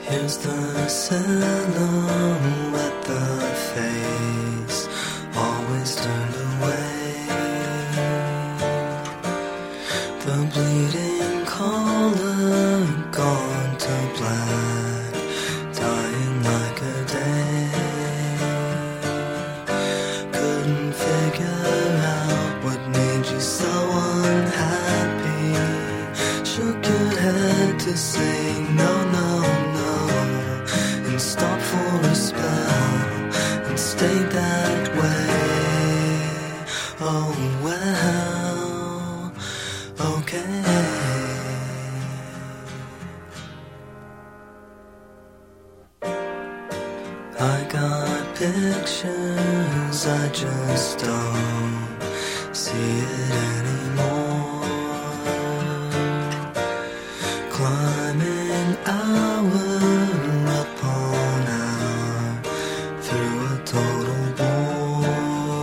Here's the silhouette, the face always turned away. The bleeding color gone to black, dying like a day. Couldn't figure out what made you so unhappy. Shook your head to say no, no, no, and stopped for a spell and stayed that way. Oh well, okay. I got pictures, I just don't see it anymore. Climbing hour upon hour through a total bore,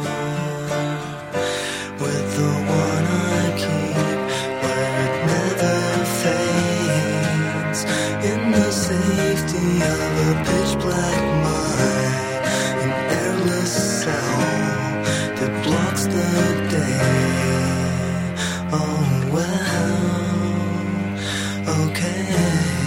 with the one I keep where it never fades, in the safety of a pitch black mind, an airless cell that blocks the day. Oh well, okay.